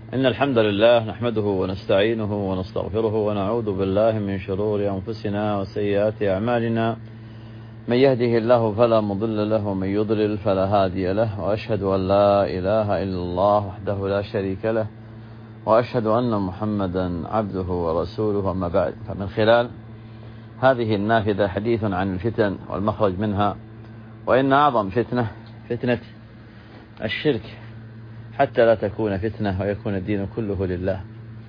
إن الحمد لله نحمده ونستعينه ونستغفره ونعوذ بالله من شرور أنفسنا وسيئات أعمالنا. من يهده الله فلا مضل له ومن يضلل فلا هادي له، وأشهد أن لا إله إلا الله وحده لا شريك له، وأشهد أن محمدا عبده ورسوله. أما بعد، فمن خلال هذه النافذة حديث عن الفتن والمخرج منها. وإن أعظم فتنة الشرك، حتى لا تكون فتنة ويكون الدين كله لله.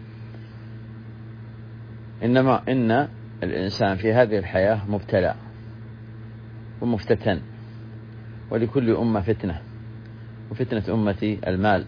إن الإنسان في هذه الحياة مبتلى ومفتتن، ولكل أمة فتنة، وفتنة أمتي المال،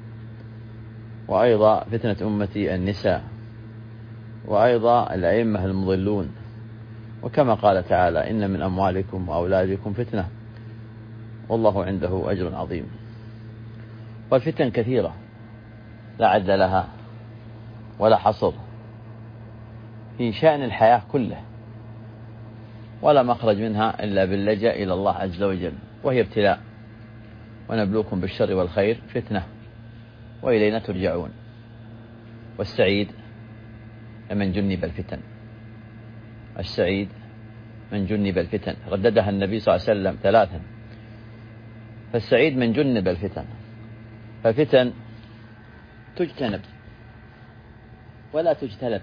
وأيضا فتنة أمتي النساء، وأيضا الأئمة المضلون. وكما قال تعالى: إن من أموالكم وأولادكم فتنة والله عنده أجر عظيم. والفتن كثيرة لا عد لها ولا حصر في شأن الحياة كله، ولا مخرج منها إلا باللجأ إلى الله عز وجل، وهي ابتلاء. ونبلوكم بالشر والخير فتنة وإلينا ترجعون. والسعيد من جنب الفتن، السعيد من جنب الفتن، رددها النبي صلى الله عليه وسلم 3. فالسعيد من جنب الفتن، فالفتن تجتنب ولا تجتلب،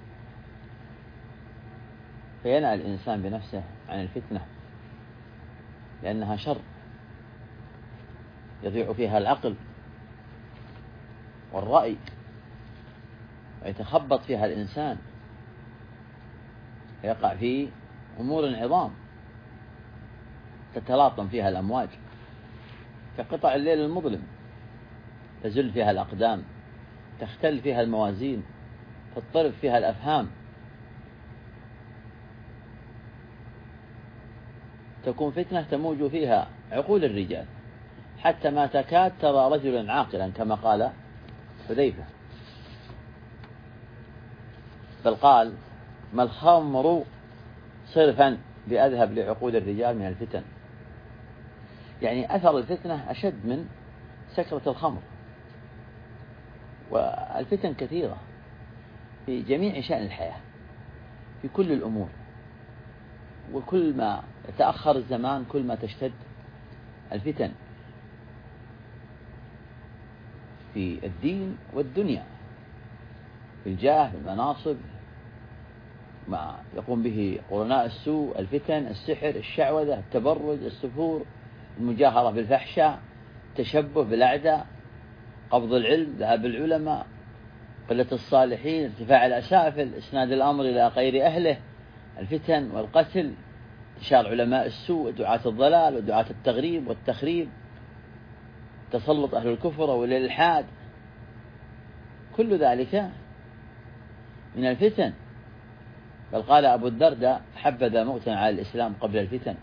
فينأى الإنسان بنفسه عن الفتنة، لأنها شر يضيع فيها العقل والرأي، ويتخبط فيها الإنسان، ويقع في أمور عظام تتلاطم فيها الأمواج كقطع الليل المظلم، تزل فيها الأقدام، تختل فيها الموازين، تضطرب فيها الأفهام، تكون فتنة تموج فيها عقول الرجال، حتى ما تكاد ترى رجلا عاقلا، كما قال حذيفة. بل قال: ما الخمر صرفا بأذهب لعقول الرجال من الفتن. يعني أثر الفتنة أشد من سكرة الخمر. والفتن كثيرة في جميع شأن الحياة، في كل الأمور، وكل ما يتأخر الزمان كل ما تشتد الفتن في الدين والدنيا، في الجاه، في المناصب، ما يقوم به قرناء السوء، الفتن، السحر، الشعوذة، التبرج، السفور، المجاهرة بالفحشاء، التشبه بالأعداء، قبض العلم، ذهاب العلماء، قلة الصالحين، ارتفاع الأسافل، إسناد الأمر إلى غير أهله، الفتن والقتل، انتشار علماء السوء، دعاة الضلال ودعاة التغريب والتخريب، تسلط أهل الكفر والإلحاد، كل ذلك من الفتن. بل قال أبو الدرداء: حبذا موتا على الإسلام قبل الفتن.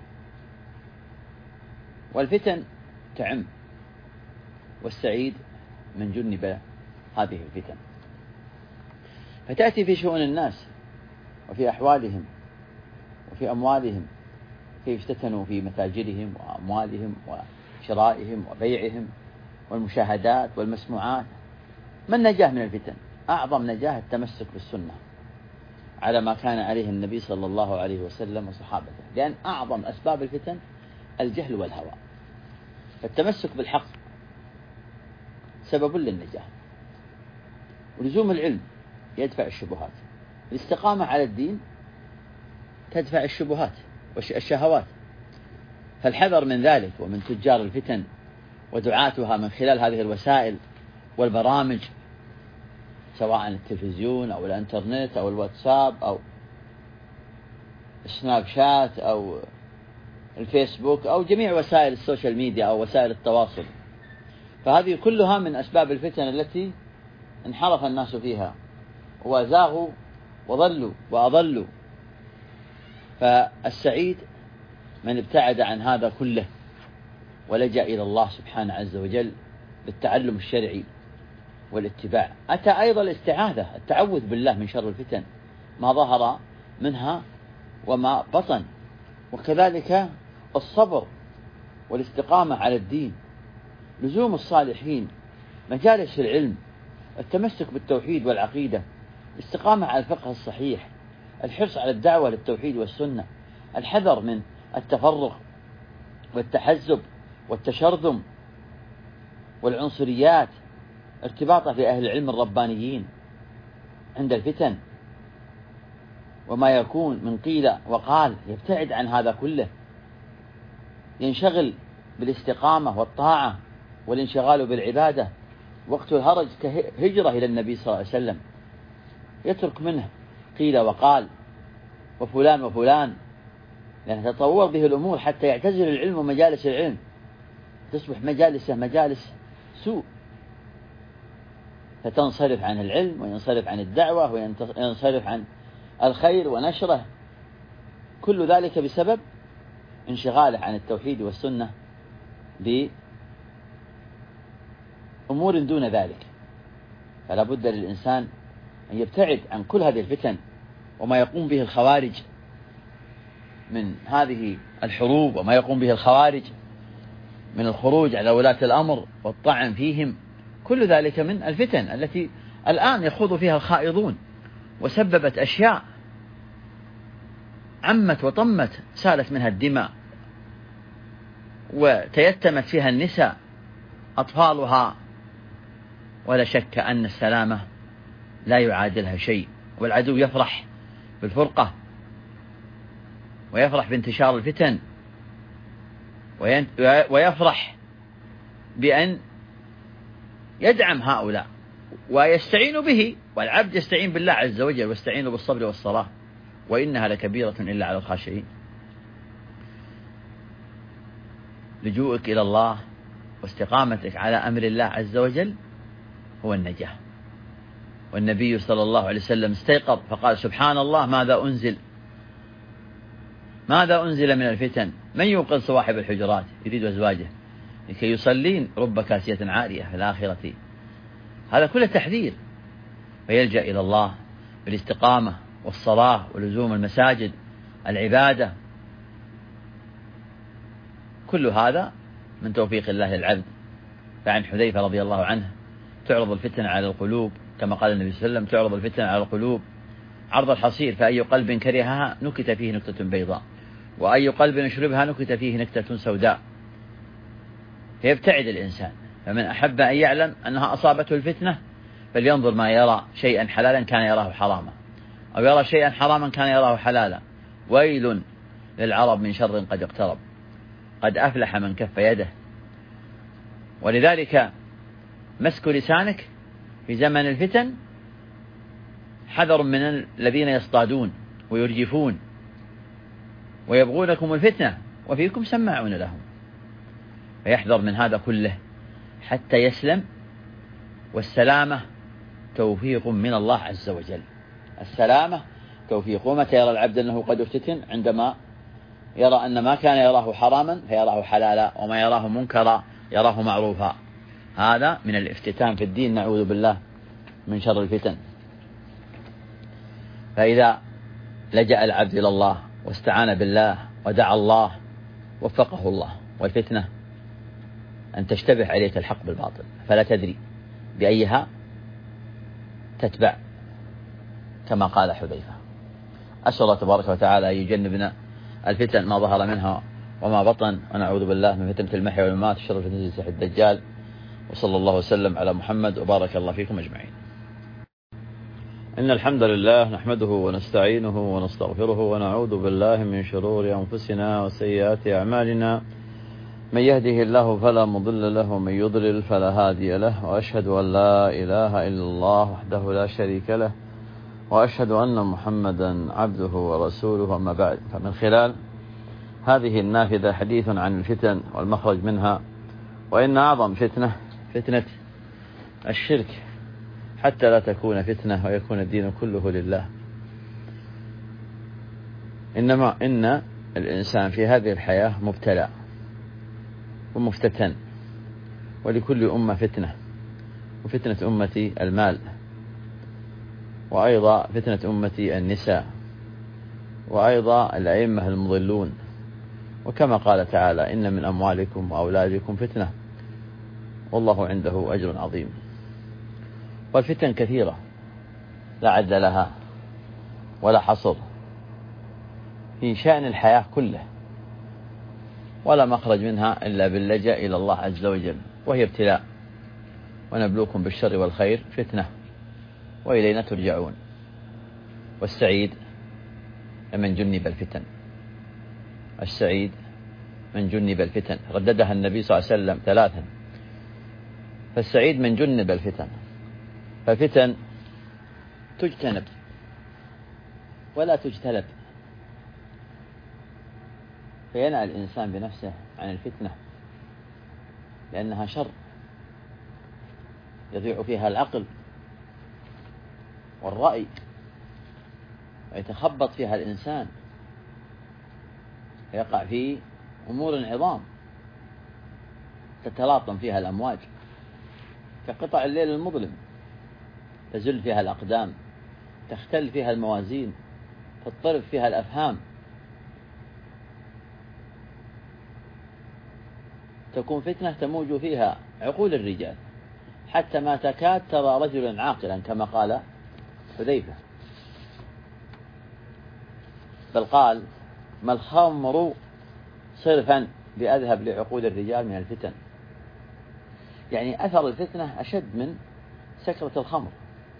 والفتن تعم، والسعيد من جنب هذه الفتن. فتأتي في شؤون الناس وفي أحوالهم وفي أموالهم، كيف افتتنوا في متاجرهم وأموالهم وشرائهم وبيعهم والمشاهدات والمسموعات. ما النجاة من الفتن؟ أعظم نجاة التمسك بالسنة على ما كان عليه النبي صلى الله عليه وسلم وصحابته، لأن أعظم أسباب الفتن الجهل والهوى. فالتمسك بالحق سبب للنجاة، ولزوم العلم يدفع الشبهات، الاستقامة على الدين تدفع الشبهات والشهوات. فالحذر من ذلك ومن تجار الفتن ودعاتها من خلال هذه الوسائل والبرامج، سواء التلفزيون أو الانترنت أو الواتساب أو السناب شات أو الفيسبوك أو جميع وسائل السوشيال ميديا أو وسائل التواصل. فهذه كلها من أسباب الفتن التي انحرف الناس فيها وزاغوا وضلوا وأضلوا. فالسعيد من ابتعد عن هذا كله ولجأ إلى الله سبحانه عز وجل بالتعلم الشرعي والاتباع. أتى أيضا الاستعاذة، التعوذ بالله من شر الفتن ما ظهر منها وما بطن، وكذلك الصبر والاستقامة على الدين، لزوم الصالحين، مجالس العلم التمسك بالتوحيد والعقيدة، الاستقامة على الفقه الصحيح، الحرص على الدعوة للتوحيد والسنة، الحذر من التفرق والتحزب والتشرذم والعنصريات، ارتباطه بأهل العلم الربانيين عند الفتن وما يكون من قيل وقال، يبتعد عن هذا كله، ينشغل بالاستقامة والطاعة والانشغال بالعبادة. وقت الهرج كهجرة إلى النبي صلى الله عليه وسلم، يترك منه قيل وقال وفلان وفلان، لأن تطور به الأمور حتى يعتزل العلم ومجالس العلم، تصبح مجالسه مجالس سوء، فتنصرف عن العلم وينصرف عن الدعوة وينصرف عن الخير ونشره، كل ذلك بسبب انشغاله عن التوحيد والسنة بأمور دون ذلك. فلا بد للإنسان أن يبتعد عن كل هذه الفتن وما يقوم به الخوارج من هذه الحروب، وما يقوم به الخوارج من الخروج على ولاة الأمر والطعن فيهم، كل ذلك من الفتن التي الآن يخوض فيها الخائضون، وسببت أشياء عمت وطمت، سالت منها الدماء وتيتمت فيها النساء أطفالها، ولا شك أن السلامة لا يعادلها شيء. والعدو يفرح بالفرقة ويفرح بانتشار الفتن ويفرح بأن يدعم هؤلاء ويستعين به، والعبد يستعين بالله عز وجل، واستعينوا بالصبر والصلاة وإنها لكبيرة إلا على الخاشعين. لجوءك إلى الله واستقامتك على أمر الله عز وجل هو النجاة. والنبي صلى الله عليه وسلم استيقظ فقال سبحان الله ماذا أنزل من الفتن، من يوقظ صواحب الحجرات يريد أزواجه لكي يصلين رب كاسية عارية في الآخرة. هذا كله تحذير، فيلجأ إلى الله بالاستقامة والصلاة ولزوم المساجد، العبادة، كل هذا من توفيق الله للعبد. فعن حذيفة رضي الله عنه تعرض الفتن على القلوب، كما قال النبي صلى الله عليه وسلم تعرض الفتن على القلوب عرض الحصير، فأي قلب كرهها نكت فيه نكتة بيضاء، وأي قلب يشربها نكت فيه نكتة سوداء. فيبتعد الإنسان، فمن أحب أن يعلم أنها أصابته الفتنة فلينظر ما يرى شيئا حلالا كان يراه حراما، أو يرى شيئا حراما كان يراه حلالا. ويل للعرب من شر قد اقترب، قد أفلح من كف يده. ولذلك مسك لسانك في زمن الفتن حذر من الذين يصطادون ويرجفون ويبغونكم الفتنة وفيكم سماعون لهم، فيحذر من هذا كله حتى يسلم. والسلامة توفيق من الله عز وجل، السلامة توفيق. ومتى يرى العبد أنه قد افتتن؟ عندما يرى أن ما كان يراه حراما فيراه حلالا، وما يراه منكرا يراه معروفا. هذا من الافتتان في الدين، نعوذ بالله من شر الفتن. فإذا لجأ العبد إلى الله واستعان بالله ودعا الله وفقه الله. والفتنة أن تشتبه عليك الحق بالباطل فلا تدري بأيها تتبع، كما قال حذيفة. أسأل الله تبارك وتعالى أن يجنبنا الفتن ما ظهر منها وما بطن، ونعوذ بالله من فتنة المحيا والممات وشر فتنة المسيح الدجال. وصلى الله وسلم على محمد وبارك الله فيكم أجمعين. إن الحمد لله نحمده ونستعينه ونستغفره ونعوذ بالله من شرور أنفسنا وسيئات أعمالنا، من يهده الله فلا مضل له ومن يضلل فلا هادي له، وأشهد أن لا إله إلا الله وحده لا شريك له، وأشهد أن محمدا عبده ورسوله. وما بعد، فمن خلال هذه النافذة حديث عن الفتن والمخرج منها. وإن أعظم فتنة الشرك، حتى لا تكون فتنة ويكون الدين كله لله. إن الإنسان في هذه الحياة مبتلى ومفتتن، ولكل أمة فتنة، وفتنة أمتي المال، وأيضا فتنة أمتي النساء، وأيضا الأئمة المضلون. وكما قال تعالى إن من أموالكم وأولادكم فتنة والله عنده أجر عظيم. والفتن كثيرة لا عد لها ولا حصر في شأن الحياة كله، ولا مخرج منها إلا باللجأ إلى الله عز وجل، وهي ابتلاء. ونبلوكم بالشر والخير فتنة وإلينا ترجعون. والسعيد من جنب الفتن، السعيد من جنب الفتن، رددها النبي صلى الله عليه وسلم 3. فالسعيد من جنب الفتن، فالفتن تجتنب ولا تجتلب، فينأى الإنسان بنفسه عن الفتنة، لأنها شر يضيع فيها العقل والرأي، ويتخبط فيها الإنسان، يقع في أمور عظام تتلاطم فيها الأمواج كقطع الليل المظلم، تزل فيها الأقدام، تختل فيها الموازين، تضطرب فيها الأفهام، تكون فتنة تموج فيها عقول الرجال، حتى ما تكاد ترى رجلا عاقلا كما قال حذيفة، بل قال: ما الخمر صرفا بأذهب لعقول الرجال من الفتن. يعني أثر الفتنة أشد من سكرة الخمر.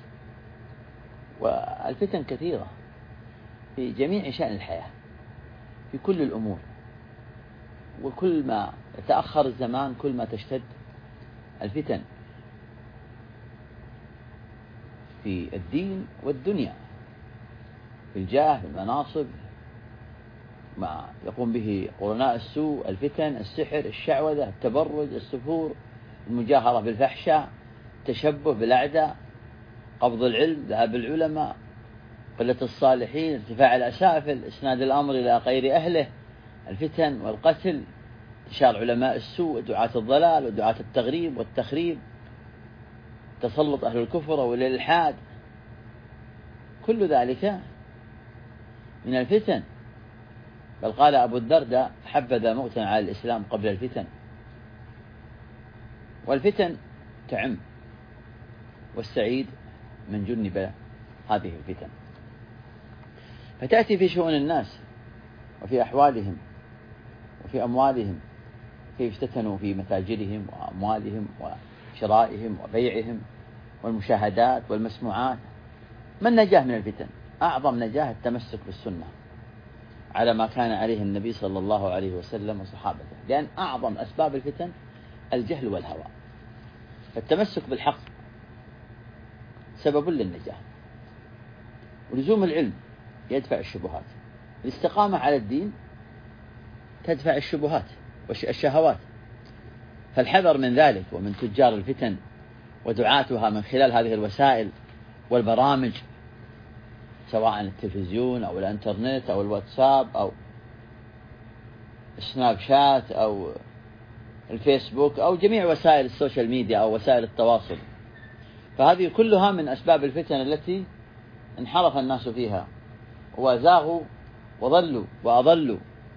والفتن كثيرة في جميع شأن الحياة، في كل الأمور، وكل ما يتأخر الزمان كل ما تشتد الفتن في الدين والدنيا، في الجاه، في المناصب، ما يقوم به قرناء السوء، الفتن، السحر، الشعوذة، التبرج، السفور، المجاهرة بالفحشاء، التشبه بالأعداء، قبض العلم، ذهاب العلماء، قلة الصالحين، ارتفاع الأسافل، إسناد الأمر إلى غير أهله، الفتن والقتل، انتشار علماء السوء ودعاة الضلال ودعاة التغريب والتخريب، تسلط أهل الكفر والإلحاد، كل ذلك من الفتن. بل قال أبو الدرداء: حبذا موتا على الإسلام قبل الفتن. والفتن تعم، والسعيد من جنب هذه الفتن. فتأتي في شؤون الناس وفي أحوالهم وفي أموالهم، كيف افتتنوا في متاجرهم وأموالهم وشرائهم وبيعهم والمشاهدات والمسموعات. ما النجاة من الفتن؟ أعظم نجاة التمسك بالسنة على ما كان عليه النبي صلى الله عليه وسلم وصحابته، لأن أعظم أسباب الفتن الجهل والهوى، فالتمسك بالحق سبب للنجاة. ولزوم العلم يدفع الشبهات، الاستقامة على الدين تدفع الشبهات والشهوات، فالحذر من ذلك ومن تجار الفتن ودعاتها من خلال هذه الوسائل والبرامج، سواء التلفزيون أو الانترنت أو الواتساب أو السناب شات أو الفيسبوك أو جميع وسائل السوشيال ميديا أو وسائل التواصل. فهذه كلها من أسباب الفتن التي انحرف الناس فيها وزاغوا وضلوا وأضلوا.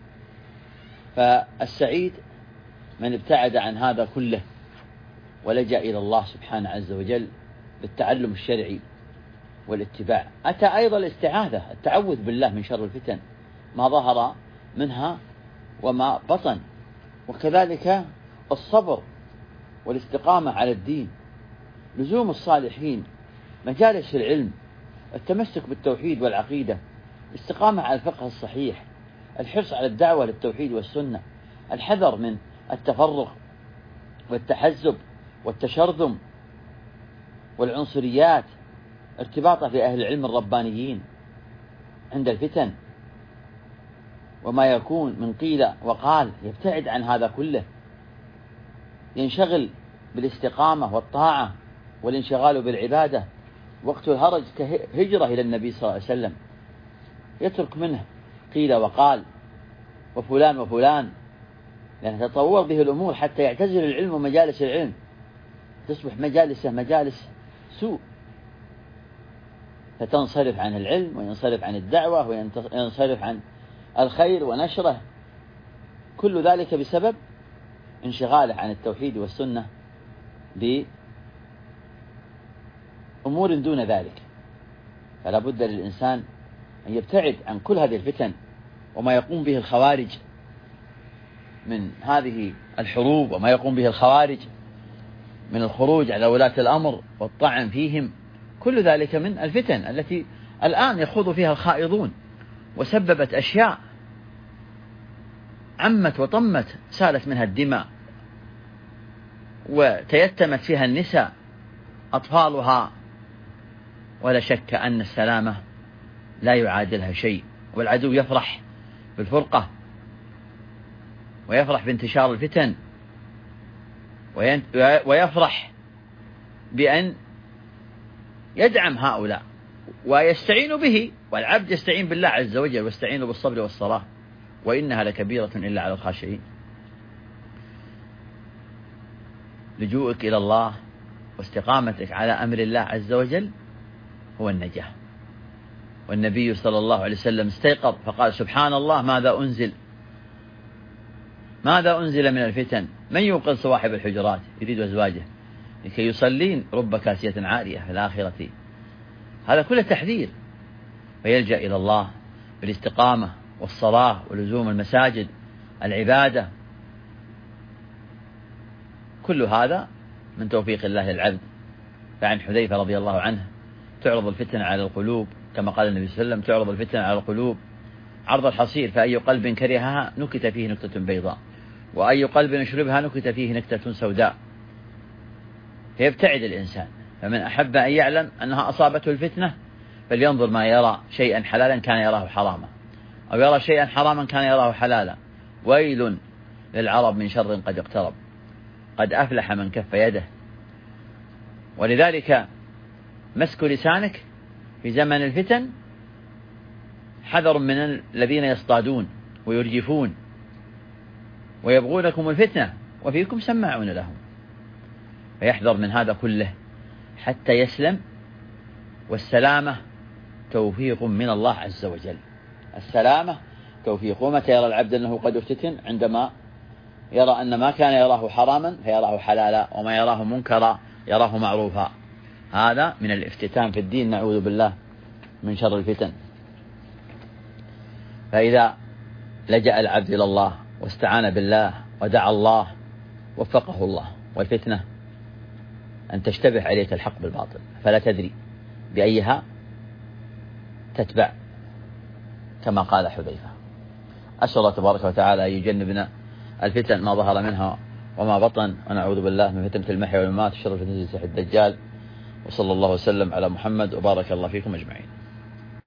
فالسعيد من ابتعد عن هذا كله ولجأ إلى الله سبحانه عز وجل بالتعلم الشرعي والاتباع. أتى أيضا الاستعاذة، التعوذ بالله من شر الفتن ما ظهر منها وما بطن، وكذلك الصبر والاستقامة على الدين، لزوم الصالحين، مجالس العلم، التمسك بالتوحيد والعقيدة، الاستقامة على الفقه الصحيح، الحرص على الدعوة للتوحيد والسنة، الحذر من التفرق والتحزب والتشرذم والعنصريات، ارتباطه بأهل العلم الربانيين عند الفتن وما يكون من قيل وقال، يبتعد عن هذا كله، ينشغل بالاستقامة والطاعة والانشغال بالعبادة. وقت الهرج كهجرة إلى النبي صلى الله عليه وسلم، يترك منه قيل وقال وفلان وفلان، لأن تتطور به الأمور حتى يعتزل العلم ومجالس العلم، تصبح مجالسه مجالس سوء، فتنصرف عن العلم وينصرف عن الدعوة وينصرف عن الخير ونشره، كل ذلك بسبب انشغاله عن التوحيد والسنة أمور دون ذلك. فلا بد للإنسان أن يبتعد عن كل هذه الفتن وما يقوم به الخوارج من هذه الحروب، وما يقوم به الخوارج من الخروج على ولاة الأمر والطعن فيهم. كل ذلك من الفتن التي الآن يخوض فيها الخائضون، وسببت أشياء عمت وطمت، سالت منها الدماء، وتيتمت فيها النساء أطفالها. ولا شك أن السلامة لا يعادلها شيء، والعدو يفرح بالفرقة ويفرح بانتشار الفتن ويفرح بأن يدعم هؤلاء ويستعين به، والعبد يستعين بالله عز وجل، واستعينوا بالصبر والصلاة وإنها لكبيرة إلا على الخاشعين. لجوءك إلى الله واستقامتك على أمر الله عز وجل هو النجاة. والنبي صلى الله عليه وسلم استيقظ فقال: سبحان الله، ماذا أنزل من الفتن؟ من يوقظ صواحب الحجرات يريد أزواجه لكي يصلين رب كاسية عارية في الآخرة. هذا كله تحذير، فيلجأ إلى الله بالاستقامة والصلاة ولزوم المساجد، العبادة. كل هذا من توفيق الله للعبد. فعن حذيفة رضي الله عنه: تعرض الفتن على القلوب، كما قال النبي صلى الله عليه وسلم: تعرض الفتن على القلوب عرض الحصير، فأي قلب كرهها نكت فيه نكتة بيضاء، وأي قلب يشربها نكت فيه نكتة سوداء. فيبتعد الإنسان. فمن أحب أن يعلم أنها أصابته الفتنة فلينظر ما يرى شيئا حلالا كان يراه حراما، أو يرى شيئا حراما كان يراه حلالا. ويل للعرب من شر قد اقترب، قد أفلح من كف يده. ولذلك مسك لسانك في زمن الفتن حذر من الذين يصطادون ويرجفون ويبغونكم الفتنة وفيكم سماعون لهم، فيحذر من هذا كله حتى يسلم. والسلامة توفيق من الله عز وجل. السلامة توفيق. ومتى يرى العبد أنه قد افتتن؟ عندما يرى أن ما كان يراه حراما فيراه حلالا، وما يراه منكرا يراه معروفا. هذا من الافتتان في الدين، نعوذ بالله من شر الفتن. فإذا لجأ العبد إلى الله واستعان بالله ودعا الله وفقه الله. والفتنة أن تشتبه عليك الحق بالباطل فلا تدري بأيها تتبع، كما قال حذيفة. أسأل الله تبارك وتعالى أن يجنبنا الفتن ما ظهر منها وما بطن، ونعوذ بالله من فتنة المحيا والممات، شر فتنة المسيح الدجال. وصلى الله وسلم على محمد، وبارك الله فيكم أجمعين.